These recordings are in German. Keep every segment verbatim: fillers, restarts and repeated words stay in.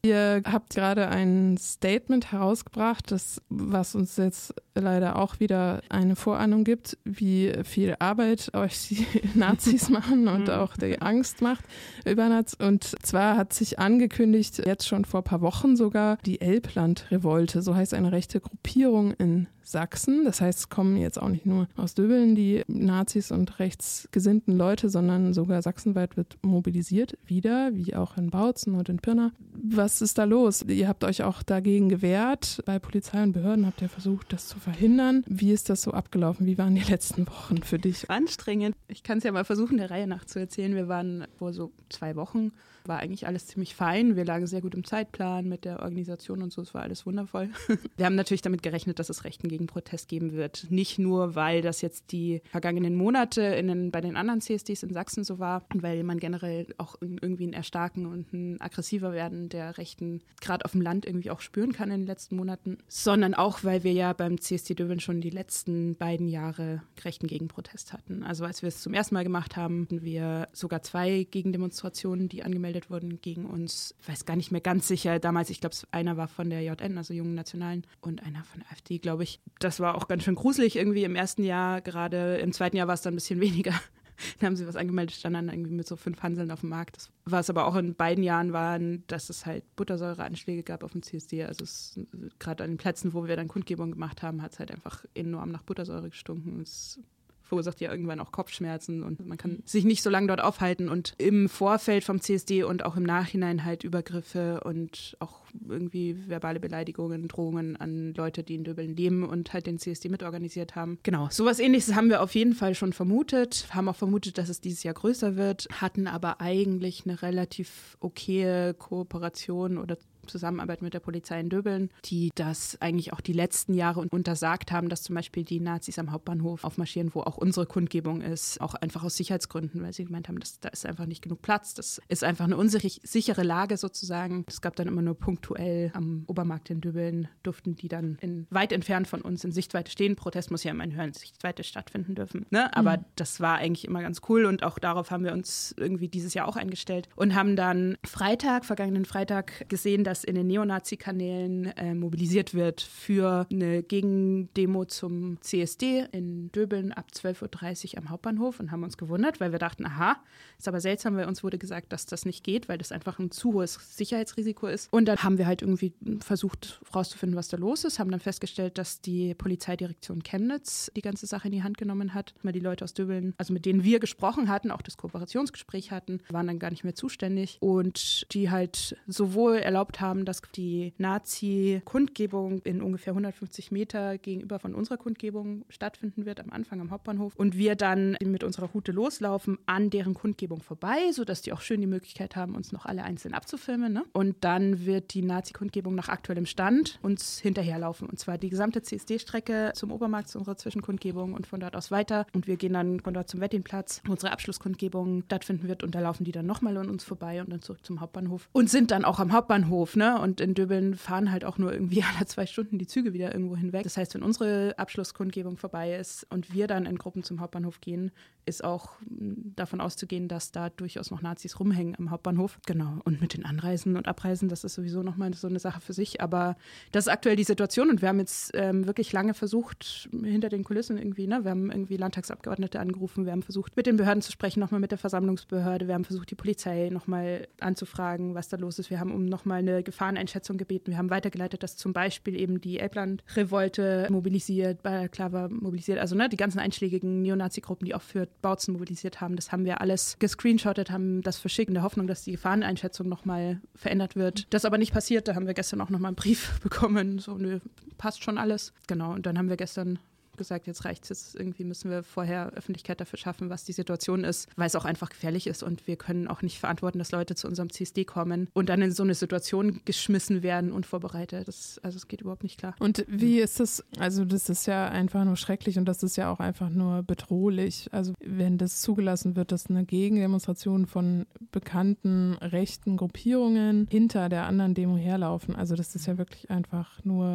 Ihr habt gerade ein Statement herausgebracht, das, was uns jetzt leider auch wieder eine Vorahnung gibt, wie viel Arbeit euch die Nazis machen und auch die Angst macht über Nazis. Und zwar hat sich angekündigt, jetzt schon vor ein paar Wochen sogar, die Elbland-Revolte, so heißt eine rechte Gruppierung in Sachsen. Das heißt, es kommen jetzt auch nicht nur aus Döbeln die Nazis und rechtsgesinnten Leute, sondern sogar sachsenweit wird mobilisiert, wieder, wie auch in Bautzen und in Pirna. Was ist da los? Ihr habt euch auch dagegen gewehrt. Bei Polizei und Behörden habt ihr versucht, das zu verhindern. Wie ist das so abgelaufen? Wie waren die letzten Wochen für dich? Anstrengend. Ich kann es ja mal versuchen, der Reihe nach zu erzählen. Wir waren vor so zwei Wochen, war eigentlich alles ziemlich fein. Wir lagen sehr gut im Zeitplan mit der Organisation und so. Es war alles wundervoll. Wir haben natürlich damit gerechnet, dass es rechten Gegenprotest geben wird. Nicht nur, weil das jetzt die vergangenen Monate in den, bei den anderen C S Ds in Sachsen so war und weil man generell auch irgendwie ein Erstarken und ein aggressiver werden der Rechten gerade auf dem Land irgendwie auch spüren kann in den letzten Monaten, sondern auch, weil wir ja beim C S D Döbeln schon die letzten beiden Jahre rechten Gegenprotest hatten. Also als wir es zum ersten Mal gemacht haben, hatten wir sogar zwei Gegendemonstrationen, die angemeldet wurden gegen uns. Ich weiß gar nicht mehr ganz sicher. Damals, ich glaube, einer war von der J N, also Jungen Nationalen, und einer von der AfD, glaube ich. Das war auch ganz schön gruselig irgendwie im ersten Jahr. Gerade im zweiten Jahr war es dann ein bisschen weniger. Dann haben sie was angemeldet, standen dann irgendwie mit so fünf Hanseln auf dem Markt. Das, was aber auch in beiden Jahren war, dass es halt Buttersäureanschläge gab auf dem C S D. Also gerade an den Plätzen, wo wir dann Kundgebung gemacht haben, hat es halt einfach enorm nach Buttersäure gestunken. Es verursacht ja irgendwann auch Kopfschmerzen und man kann sich nicht so lange dort aufhalten. Und im Vorfeld vom C S D und auch im Nachhinein halt Übergriffe und auch irgendwie verbale Beleidigungen, Drohungen an Leute, die in Döbeln leben und halt den C S D mitorganisiert haben. Genau, sowas Ähnliches haben wir auf jeden Fall schon vermutet, haben auch vermutet, dass es dieses Jahr größer wird, hatten aber eigentlich eine relativ okaye Kooperation oder Zusammenarbeit mit der Polizei in Döbeln, die das eigentlich auch die letzten Jahre untersagt haben, dass zum Beispiel die Nazis am Hauptbahnhof aufmarschieren, wo auch unsere Kundgebung ist, auch einfach aus Sicherheitsgründen, weil sie gemeint haben, dass, da ist einfach nicht genug Platz. Das ist einfach eine unsichere Lage sozusagen. Es gab dann immer nur punktuell am Obermarkt in Döbeln, durften die dann in, weit entfernt von uns in Sichtweite stehen. Protest muss ja immer in höheren Sichtweite stattfinden dürfen. Ne? Aber mhm. das war eigentlich immer ganz cool und auch darauf haben wir uns irgendwie dieses Jahr auch eingestellt und haben dann Freitag, vergangenen Freitag gesehen, dass in den Neonazi-Kanälen äh, mobilisiert wird für eine Gegendemo zum C S D in Döbeln ab zwölf Uhr dreißig am Hauptbahnhof und haben uns gewundert, weil wir dachten, aha, ist aber seltsam, weil uns wurde gesagt, dass das nicht geht, weil das einfach ein zu hohes Sicherheitsrisiko ist. Und dann haben wir halt irgendwie versucht rauszufinden, was da los ist, haben dann festgestellt, dass die Polizeidirektion Chemnitz die ganze Sache in die Hand genommen hat. Mal die Leute aus Döbeln, also mit denen wir gesprochen hatten, auch das Kooperationsgespräch hatten, waren dann gar nicht mehr zuständig und die halt sowohl erlaubt haben, dass die Nazi-Kundgebung in ungefähr hundertfünfzig Meter gegenüber von unserer Kundgebung stattfinden wird, am Anfang am Hauptbahnhof. Und wir dann mit unserer Route loslaufen an deren Kundgebung vorbei, sodass die auch schön die Möglichkeit haben, uns noch alle einzeln abzufilmen. Ne? Und dann wird die Nazi-Kundgebung nach aktuellem Stand uns hinterherlaufen. Und zwar die gesamte C S D-Strecke zum Obermarkt, zu unserer Zwischenkundgebung und von dort aus weiter. Und wir gehen dann von dort zum Wettinplatz, wo unsere Abschlusskundgebung stattfinden wird. Und da laufen die dann nochmal an uns vorbei und dann zurück zum Hauptbahnhof. Und sind dann auch am Hauptbahnhof, ne? Und in Döbeln fahren halt auch nur irgendwie alle zwei Stunden die Züge wieder irgendwo hinweg. Das heißt, wenn unsere Abschlusskundgebung vorbei ist und wir dann in Gruppen zum Hauptbahnhof gehen, ist auch davon auszugehen, dass da durchaus noch Nazis rumhängen am Hauptbahnhof. Genau. Und mit den Anreisen und Abreisen, das ist sowieso nochmal so eine Sache für sich. Aber das ist aktuell die Situation und wir haben jetzt ähm, wirklich lange versucht, hinter den Kulissen irgendwie, ne, wir haben irgendwie Landtagsabgeordnete angerufen, wir haben versucht, mit den Behörden zu sprechen, nochmal mit der Versammlungsbehörde, wir haben versucht, die Polizei nochmal anzufragen, was da los ist. Wir haben um nochmal eine Gefahreneinschätzung gebeten. Wir haben weitergeleitet, dass zum Beispiel eben die Elbland-Revolte mobilisiert, Balaklava mobilisiert, also ne, die ganzen einschlägigen Neonazi-Gruppen, die auch für Bautzen mobilisiert haben. Das haben wir alles gescreenshottet, haben das verschickt in der Hoffnung, dass die Gefahreneinschätzung nochmal verändert wird. Das aber nicht passiert. Da haben wir gestern auch nochmal einen Brief bekommen. So, nö, passt schon alles. Genau, und dann haben wir gestern gesagt, jetzt reicht's, jetzt irgendwie müssen wir vorher Öffentlichkeit dafür schaffen, was die Situation ist, weil es auch einfach gefährlich ist und wir können auch nicht verantworten, dass Leute zu unserem C S D kommen und dann in so eine Situation geschmissen werden, unvorbereitet. Das, also es geht überhaupt nicht klar. Und wie ist das, also das ist ja einfach nur schrecklich und das ist ja auch einfach nur bedrohlich. Also wenn das zugelassen wird, dass eine Gegendemonstration von bekannten rechten Gruppierungen hinter der anderen Demo herlaufen, also das ist ja wirklich einfach nur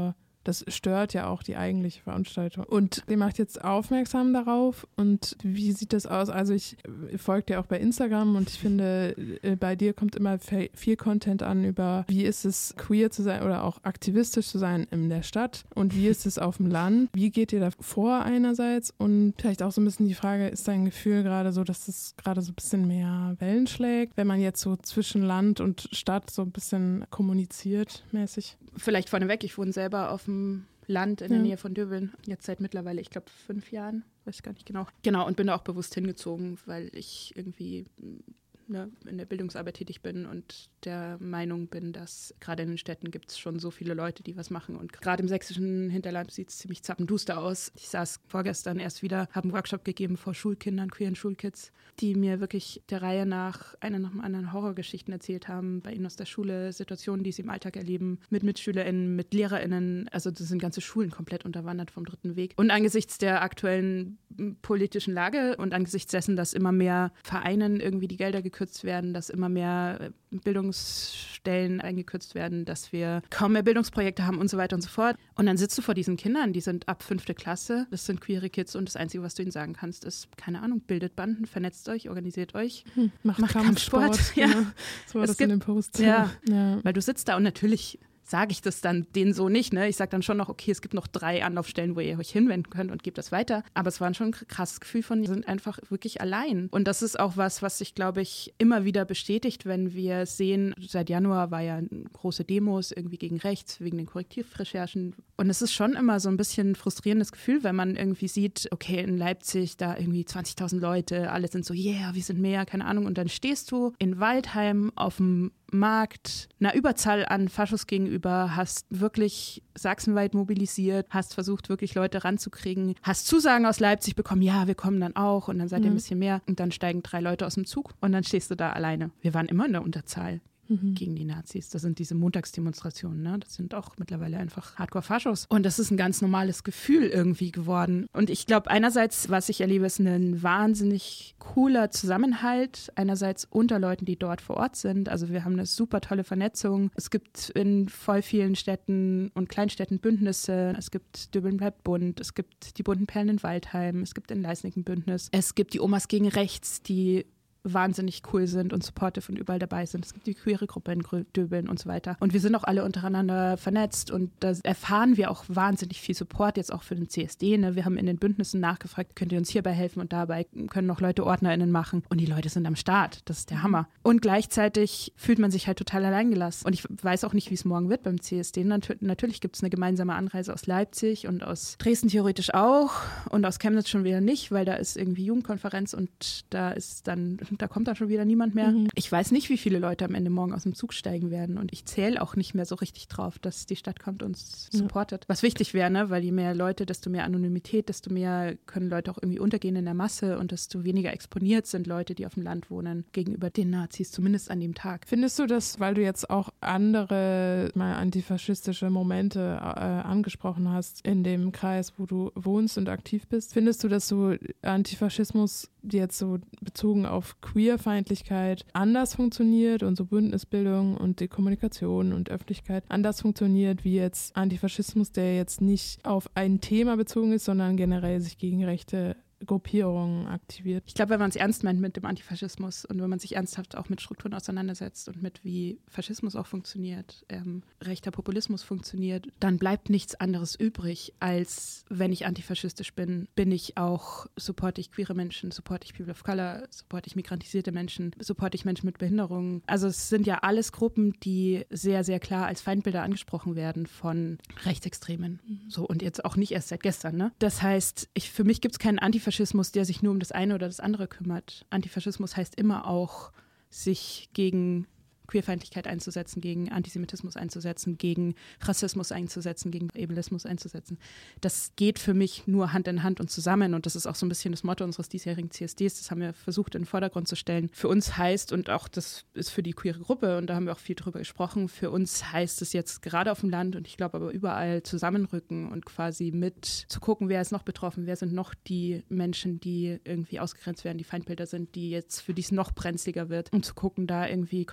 Das stört ja auch die eigentliche Veranstaltung. Und die macht jetzt aufmerksam darauf. Und wie sieht das aus? Also ich folge dir auch bei Instagram und ich finde, bei dir kommt immer viel Content an über, wie ist es, queer zu sein oder auch aktivistisch zu sein in der Stadt und wie ist es auf dem Land? Wie geht ihr da vor einerseits? Und vielleicht auch so ein bisschen die Frage, ist dein Gefühl gerade so, dass es gerade so ein bisschen mehr Wellen schlägt, wenn man jetzt so zwischen Land und Stadt so ein bisschen kommuniziert mäßig? Vielleicht vorneweg, ich wohne selber auf dem Land in der ja. Nähe von Döbeln, jetzt seit mittlerweile, ich glaube, fünf Jahren, weiß gar nicht genau. Genau, und bin da auch bewusst hingezogen, weil ich irgendwie ne, in der Bildungsarbeit tätig bin und der Meinung bin, dass gerade in den Städten gibt es schon so viele Leute, die was machen. Und gerade im sächsischen Hinterland sieht es ziemlich zappenduster aus. Ich saß vorgestern erst wieder, habe einen Workshop gegeben vor Schulkindern, queeren Schulkids, die mir wirklich der Reihe nach einer nach dem anderen Horrorgeschichten erzählt haben, bei ihnen aus der Schule, Situationen, die sie im Alltag erleben, mit MitschülerInnen, mit LehrerInnen. Also das sind ganze Schulen komplett unterwandert vom dritten Weg. Und angesichts der aktuellen politischen Lage und angesichts dessen, dass immer mehr Vereinen irgendwie die Gelder gekürzt werden, dass immer mehr Bildungsstellen eingekürzt werden, dass wir kaum mehr Bildungsprojekte haben und so weiter und so fort. Und dann sitzt du vor diesen Kindern, die sind ab fünfte Klasse, das sind queere Kids und das Einzige, was du ihnen sagen kannst, ist, keine Ahnung, bildet Banden, vernetzt euch, organisiert euch, hm, macht, macht Kampfsport. Kampfsport. Ja. Ja. So war Es das gibt, in dem Post. Ja, ja, weil du sitzt da und natürlich sage ich das dann denen so nicht. Ne? Ich sage dann schon noch, okay, es gibt noch drei Anlaufstellen, wo ihr euch hinwenden könnt und gebt das weiter. Aber es war schon ein krasses Gefühl von, die sind einfach wirklich allein. Und das ist auch was, was sich, glaube ich, immer wieder bestätigt, wenn wir sehen, seit Januar war ja große Demos irgendwie gegen rechts, wegen den Korrektivrecherchen. Und es ist schon immer so ein bisschen ein frustrierendes Gefühl, wenn man irgendwie sieht, okay, in Leipzig da irgendwie zwanzigtausend Leute, alle sind so, yeah, wir sind mehr, keine Ahnung. Und dann stehst du in Waldheim auf dem Markt einer Überzahl an Faschos gegenüber, hast wirklich sachsenweit mobilisiert, hast versucht, wirklich Leute ranzukriegen, hast Zusagen aus Leipzig bekommen, ja, wir kommen dann auch und dann seid ihr Mhm. ein bisschen mehr und dann steigen drei Leute aus dem Zug und dann stehst du da alleine. Wir waren immer in der Unterzahl. Mhm. Gegen die Nazis. Das sind diese Montagsdemonstrationen, ne? Das sind auch mittlerweile einfach Hardcore-Faschos. Und das ist ein ganz normales Gefühl irgendwie geworden. Und ich glaube, einerseits, was ich erlebe, ist ein wahnsinnig cooler Zusammenhalt. Einerseits unter Leuten, die dort vor Ort sind. Also wir haben eine super tolle Vernetzung. Es gibt in voll vielen Städten und Kleinstädten Bündnisse. Es gibt Döbeln bleibt bunt. Es gibt die bunten Perlen in Waldheim. Es gibt in Leisnig ein Bündnis. Es gibt die Omas gegen Rechts, die wahnsinnig cool sind und supportive und überall dabei sind. Es gibt die queere Gruppe in Döbeln und so weiter. Und wir sind auch alle untereinander vernetzt und da erfahren wir auch wahnsinnig viel Support, jetzt auch für den C S D. Ne? Wir haben in den Bündnissen nachgefragt, könnt ihr uns hierbei helfen und dabei können noch Leute OrdnerInnen machen und die Leute sind am Start. Das ist der Hammer. Und gleichzeitig fühlt man sich halt total alleingelassen. Und ich weiß auch nicht, wie es morgen wird beim C S D. Nat- natürlich gibt es eine gemeinsame Anreise aus Leipzig und aus Dresden theoretisch auch und aus Chemnitz schon wieder nicht, weil da ist irgendwie Jugendkonferenz und da ist dann da kommt dann schon wieder niemand mehr. Mhm. Ich weiß nicht, wie viele Leute am Ende morgen aus dem Zug steigen werden und ich zähle auch nicht mehr so richtig drauf, dass die Stadt kommt und uns supportet. Ja. Was wichtig wäre, ne? Weil je mehr Leute, desto mehr Anonymität, desto mehr können Leute auch irgendwie untergehen in der Masse und desto weniger exponiert sind Leute, die auf dem Land wohnen, gegenüber den Nazis, zumindest an dem Tag. Findest du das, weil du jetzt auch andere mal antifaschistische Momente äh, angesprochen hast in dem Kreis, wo du wohnst und aktiv bist, findest du, dass so Antifaschismus jetzt so bezogen auf Queerfeindlichkeit anders funktioniert und so Bündnisbildung und die Kommunikation und Öffentlichkeit anders funktioniert wie jetzt Antifaschismus, der jetzt nicht auf ein Thema bezogen ist, sondern generell sich gegen rechte Gruppierungen aktiviert? Ich glaube, wenn man es ernst meint mit dem Antifaschismus und wenn man sich ernsthaft auch mit Strukturen auseinandersetzt und mit wie Faschismus auch funktioniert, ähm, rechter Populismus funktioniert, dann bleibt nichts anderes übrig, als wenn ich antifaschistisch bin, bin ich auch, supporte ich queere Menschen, supporte ich People of Color, supporte ich migrantisierte Menschen, supporte ich Menschen mit Behinderungen. Also es sind ja alles Gruppen, die sehr, sehr klar als Feindbilder angesprochen werden von Rechtsextremen. Mhm. So, und jetzt auch nicht erst seit gestern. Ne? Das heißt, ich, für mich gibt es keinen Antifaschismus, Antifaschismus, der sich nur um das eine oder das andere kümmert. Antifaschismus heißt immer auch, sich gegen Queerfeindlichkeit einzusetzen, gegen Antisemitismus einzusetzen, gegen Rassismus einzusetzen, gegen Ableismus einzusetzen. Das geht für mich nur Hand in Hand und zusammen und das ist auch so ein bisschen das Motto unseres diesjährigen C S Ds, das haben wir versucht in den Vordergrund zu stellen. Für uns heißt, und auch das ist für die queere Gruppe und da haben wir auch viel drüber gesprochen, für uns heißt es jetzt gerade auf dem Land und ich glaube aber überall zusammenrücken und quasi mit zu gucken, wer ist noch betroffen, wer sind noch die Menschen, die irgendwie ausgegrenzt werden, die Feindbilder sind, die jetzt für die es noch brenzliger wird, um zu gucken, da irgendwie Kontakte aufzunehmen,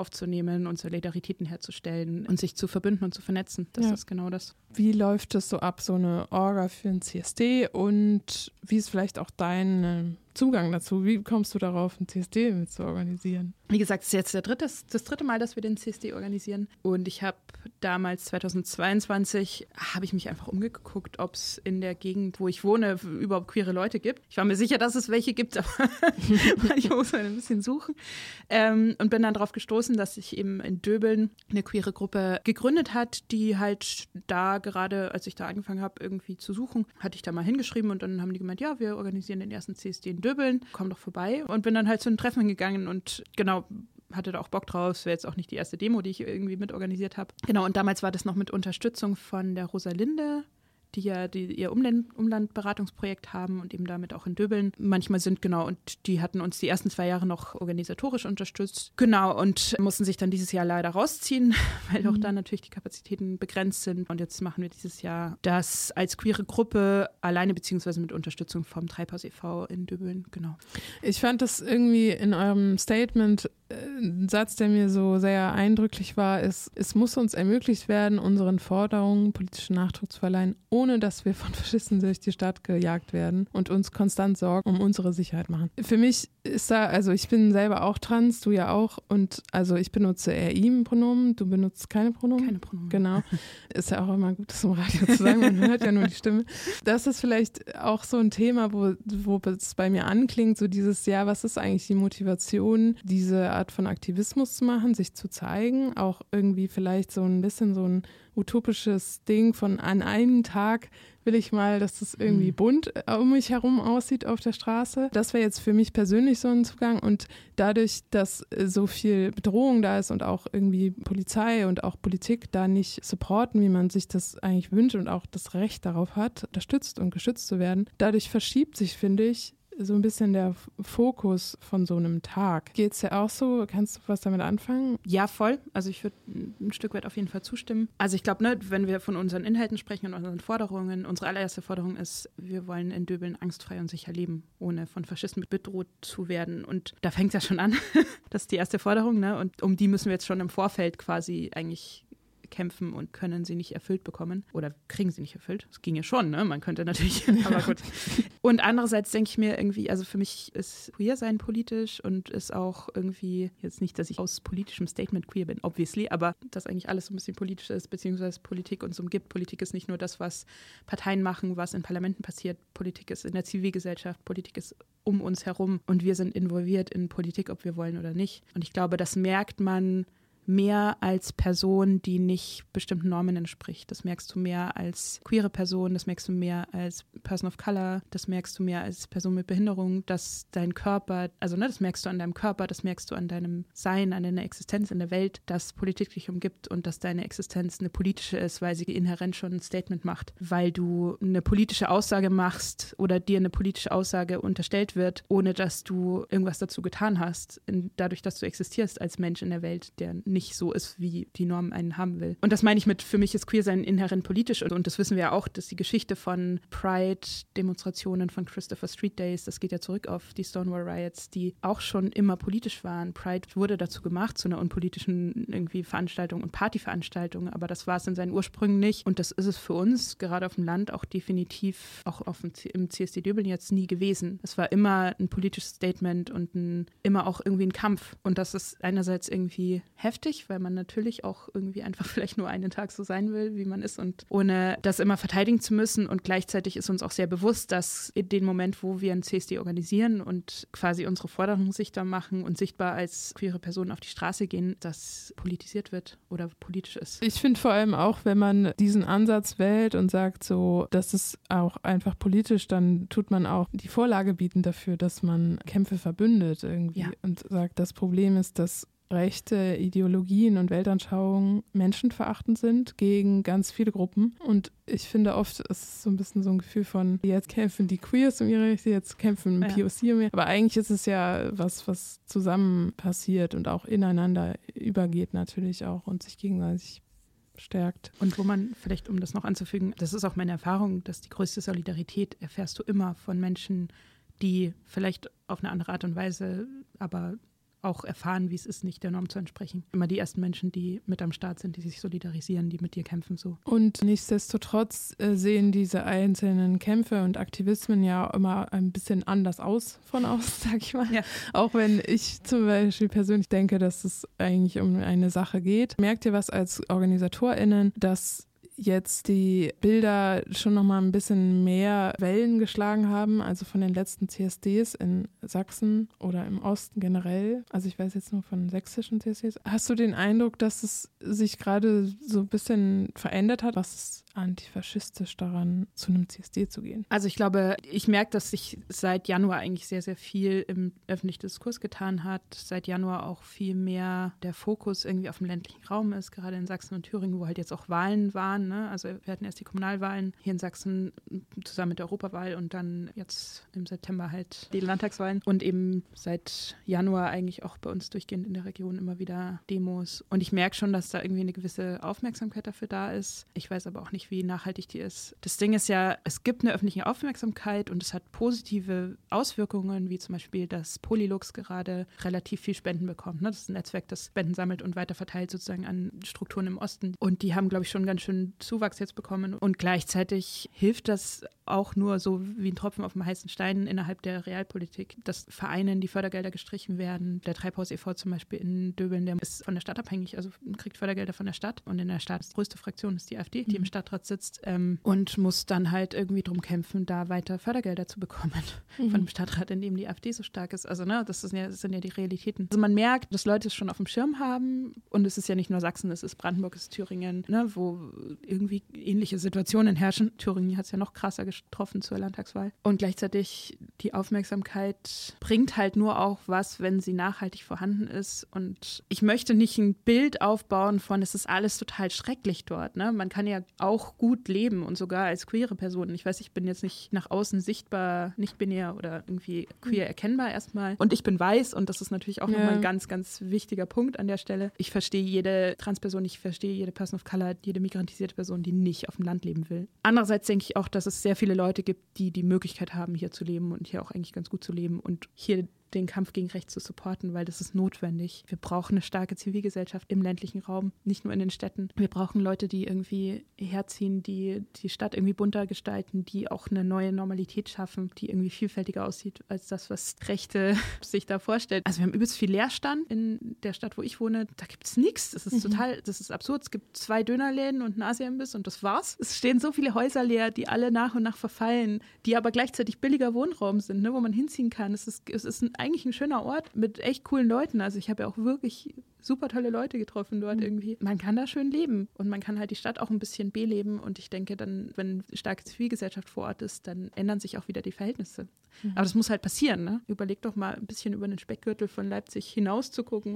aufzunehmen und Solidaritäten herzustellen und sich zu verbünden und zu vernetzen. Das ja. ist genau das. Wie läuft es so ab, so eine Orga für ein C S D und wie ist vielleicht auch dein Zugang dazu? Wie kommst du darauf, ein C S D mit zu organisieren? Wie gesagt, es ist jetzt der dritte, das dritte Mal, dass wir den C S D organisieren. Und ich habe damals, zweitausendzweiundzwanzig, habe ich mich einfach umgeguckt, ob es in der Gegend, wo ich wohne, überhaupt queere Leute gibt. Ich war mir sicher, dass es welche gibt, aber ich muss mal ein bisschen suchen. Ähm, und bin dann darauf gestoßen, dass sich eben in Döbeln eine queere Gruppe gegründet hat, die halt da gerade, als ich da angefangen habe, irgendwie zu suchen, hatte ich da mal hingeschrieben und dann haben die gemeint, ja, wir organisieren den ersten C S D in Döbeln, komm doch vorbei. Und bin dann halt zu einem Treffen gegangen und genau, hatte da auch Bock drauf. Es wäre jetzt auch nicht die erste Demo, die ich irgendwie mitorganisiert habe. Genau, und damals war das noch mit Unterstützung von der Rosalinde, die ja die, ihr Umland, Umlandberatungsprojekt haben und eben damit auch in Döbeln manchmal sind, genau. Und die hatten uns die ersten zwei Jahre noch organisatorisch unterstützt. Genau, und mussten sich dann dieses Jahr leider rausziehen, weil mhm. auch da natürlich die Kapazitäten begrenzt sind. Und jetzt machen wir dieses Jahr das als queere Gruppe alleine beziehungsweise mit Unterstützung vom Treibhaus e V in Döbeln, genau. Ich fand das irgendwie in eurem Statement ein Satz, der mir so sehr eindrücklich war, ist, es muss uns ermöglicht werden, unseren Forderungen politischen Nachdruck zu verleihen, ohne dass wir von Faschisten durch die Stadt gejagt werden und uns konstant Sorgen um unsere Sicherheit machen. Für mich ist da, also ich bin selber auch trans, du ja auch, und also ich benutze eher ihm-Pronomen, du benutzt keine Pronomen. Keine Pronomen. Genau. Ist ja auch immer gut, das im Radio zu sagen, man hört ja nur die Stimme. Das ist vielleicht auch so ein Thema, wo, wo es bei mir anklingt, so dieses, ja, was ist eigentlich die Motivation, diese Art von Aktivismus zu machen, sich zu zeigen, auch irgendwie vielleicht so ein bisschen so ein utopisches Ding von an einem Tag will ich mal, dass das irgendwie bunt um mich herum aussieht auf der Straße. Das wäre jetzt für mich persönlich so ein Zugang und dadurch, dass so viel Bedrohung da ist und auch irgendwie Polizei und auch Politik da nicht supporten, wie man sich das eigentlich wünscht und auch das Recht darauf hat, unterstützt und geschützt zu werden, dadurch verschiebt sich, finde ich, so ein bisschen der Fokus von so einem Tag. Geht es ja auch so? Kannst du was damit anfangen? Ja, voll. Also ich würde ein Stück weit auf jeden Fall zustimmen. Also ich glaube, ne, wenn wir von unseren Inhalten sprechen und unseren Forderungen, unsere allererste Forderung ist, wir wollen in Döbeln angstfrei und sicher leben, ohne von Faschisten bedroht zu werden. Und da fängt es ja schon an. Das ist die erste Forderung, ne? Und um die müssen wir jetzt schon im Vorfeld quasi eigentlich kämpfen und können sie nicht erfüllt bekommen oder kriegen sie nicht erfüllt. Das ging ja schon, ne? Man könnte natürlich, aber gut. Und andererseits denke ich mir irgendwie, also für mich ist Queer-Sein politisch und ist auch irgendwie, jetzt nicht, dass ich aus politischem Statement queer bin, obviously, aber dass eigentlich alles so ein bisschen politisch ist, beziehungsweise Politik uns umgibt. Politik ist nicht nur das, was Parteien machen, was in Parlamenten passiert. Politik ist in der Zivilgesellschaft, Politik ist um uns herum und wir sind involviert in Politik, ob wir wollen oder nicht. Und ich glaube, das merkt man mehr als Person, die nicht bestimmten Normen entspricht. Das merkst du mehr als queere Person, das merkst du mehr als Person of Color, das merkst du mehr als Person mit Behinderung, dass dein Körper, also ne, das merkst du an deinem Körper, das merkst du an deinem Sein, an deiner Existenz in der Welt, dass Politik dich umgibt und dass deine Existenz eine politische ist, weil sie inhärent schon ein Statement macht, weil du eine politische Aussage machst oder dir eine politische Aussage unterstellt wird, ohne dass du irgendwas dazu getan hast, in, dadurch, dass du existierst als Mensch in der Welt, der nicht so ist, wie die Norm einen haben will. Und das meine ich mit, für mich ist Queersein inhärent politisch und, und das wissen wir ja auch, dass die Geschichte von Pride-Demonstrationen, von Christopher Street Days, das geht ja zurück auf die Stonewall Riots, die auch schon immer politisch waren. Pride wurde dazu gemacht, zu einer unpolitischen irgendwie Veranstaltung und Partyveranstaltung, aber das war es in seinen Ursprüngen nicht und das ist es für uns, gerade auf dem Land, auch definitiv, auch auf dem, im C S D Döbeln jetzt nie gewesen. Es war immer ein politisches Statement und ein, immer auch irgendwie ein Kampf und das ist einerseits irgendwie heftig, weil man natürlich auch irgendwie einfach vielleicht nur einen Tag so sein will, wie man ist und ohne das immer verteidigen zu müssen und gleichzeitig ist uns auch sehr bewusst, dass in dem Moment, wo wir ein C S D organisieren und quasi unsere Forderungen sichtbar machen und sichtbar als queere Personen auf die Straße gehen, das politisiert wird oder politisch ist. Ich finde vor allem auch, wenn man diesen Ansatz wählt und sagt so, das ist auch einfach politisch, dann tut man auch die Vorlage bieten dafür, dass man Kämpfe verbündet irgendwie ja. und sagt, das Problem ist, dass rechte Ideologien und Weltanschauungen menschenverachtend sind gegen ganz viele Gruppen. Und ich finde oft, es ist so ein bisschen so ein Gefühl von, jetzt kämpfen die Queers um ihre Rechte, jetzt kämpfen ja. P O C um ihre. Aber eigentlich ist es ja was, was zusammen passiert und auch ineinander übergeht natürlich auch und sich gegenseitig stärkt. Und wo man vielleicht, um das noch anzufügen, das ist auch meine Erfahrung, dass die größte Solidarität erfährst du immer von Menschen, die vielleicht auf eine andere Art und Weise, aber auch erfahren, wie es ist, nicht der Norm zu entsprechen. Immer die ersten Menschen, die mit am Start sind, die sich solidarisieren, die mit dir kämpfen. So. Und nichtsdestotrotz äh, sehen diese einzelnen Kämpfe und Aktivismen ja immer ein bisschen anders aus von außen, sag ich mal. Ja. Auch wenn ich zum Beispiel persönlich denke, dass es eigentlich um eine Sache geht. Merkt ihr was als OrganisatorInnen, dass jetzt die Bilder schon nochmal ein bisschen mehr Wellen geschlagen haben, also von den letzten C S Ds in Sachsen oder im Osten generell? Also ich weiß jetzt nur von sächsischen C S Ds. Hast du den Eindruck, dass es sich gerade so ein bisschen verändert hat? Was ist antifaschistisch daran, zu einem C S D zu gehen? Also ich glaube, ich merke, dass sich seit Januar eigentlich sehr, sehr viel im öffentlichen Diskurs getan hat. Seit Januar auch viel mehr der Fokus irgendwie auf dem ländlichen Raum ist, gerade in Sachsen und Thüringen, wo halt jetzt auch Wahlen waren. Ne? Also wir hatten erst die Kommunalwahlen hier in Sachsen zusammen mit der Europawahl und dann jetzt im September halt die Landtagswahlen. Und eben seit Januar eigentlich auch bei uns durchgehend in der Region immer wieder Demos. Und ich merke schon, dass da irgendwie eine gewisse Aufmerksamkeit dafür da ist. Ich weiß aber auch nicht, wie nachhaltig die ist. Das Ding ist ja, es gibt eine öffentliche Aufmerksamkeit und es hat positive Auswirkungen, wie zum Beispiel, dass Polylux gerade relativ viel Spenden bekommt. Ne? Das ist ein Netzwerk, das Spenden sammelt und weiterverteilt sozusagen an Strukturen im Osten. Und die haben, glaube ich, schon ganz schön Zuwachs jetzt bekommen. Und gleichzeitig hilft das auch nur so wie ein Tropfen auf dem heißen Stein innerhalb der Realpolitik, dass Vereinen die Fördergelder gestrichen werden. Der Treibhaus e V zum Beispiel in Döbeln, der ist von der Stadt abhängig, also kriegt Fördergelder von der Stadt. Und in der Stadt ist die größte Fraktion ist die AfD, die mhm. im Stadtrat sitzt ähm, und muss dann halt irgendwie drum kämpfen, da weiter Fördergelder zu bekommen mhm. von dem Stadtrat, in dem die AfD so stark ist. Also ne, das, ist ja, das sind ja die Realitäten. Also man merkt, dass Leute es schon auf dem Schirm haben und es ist ja nicht nur Sachsen, es ist Brandenburg, es ist Thüringen, ne, wo irgendwie ähnliche Situationen herrschen. Thüringen hat es ja noch krasser getroffen zur Landtagswahl. Und gleichzeitig die Aufmerksamkeit bringt halt nur auch was, wenn sie nachhaltig vorhanden ist. Und ich möchte nicht ein Bild aufbauen von, es ist alles total schrecklich dort. Ne? Man kann ja auch gut leben und sogar als queere Person. Ich weiß, ich bin jetzt nicht nach außen sichtbar, nicht binär oder irgendwie queer erkennbar erstmal. Und ich bin weiß und das ist natürlich auch ja. nochmal ein ganz, ganz wichtiger Punkt an der Stelle. Ich verstehe jede Transperson, ich verstehe jede Person of Color, jede migrantisierte Person, die nicht auf dem Land leben will. Andererseits denke ich auch, dass es sehr viele Leute gibt, die die Möglichkeit haben, hier zu leben und hier auch eigentlich ganz gut zu leben und hier den Kampf gegen Rechts zu supporten, weil das ist notwendig. Wir brauchen eine starke Zivilgesellschaft im ländlichen Raum, nicht nur in den Städten. Wir brauchen Leute, die irgendwie herziehen, die die Stadt irgendwie bunter gestalten, die auch eine neue Normalität schaffen, die irgendwie vielfältiger aussieht als das, was Rechte sich da vorstellt. Also wir haben übelst viel Leerstand in der Stadt, wo ich wohne. Da gibt es nichts. Das ist mhm. total, das ist absurd. Es gibt zwei Dönerläden und einen Asia-Imbiss und das war's. Es stehen so viele Häuser leer, die alle nach und nach verfallen, die aber gleichzeitig billiger Wohnraum sind, ne, wo man hinziehen kann. Es ist, es ist ein eigentlich ein schöner Ort mit echt coolen Leuten. Also ich habe ja auch wirklich super tolle Leute getroffen dort mhm. irgendwie. Man kann da schön leben und man kann halt die Stadt auch ein bisschen beleben und ich denke dann, wenn eine starke Zivilgesellschaft vor Ort ist, dann ändern sich auch wieder die Verhältnisse. Mhm. Aber das muss halt passieren, ne? Überleg doch mal ein bisschen über den Speckgürtel von Leipzig hinaus zu gucken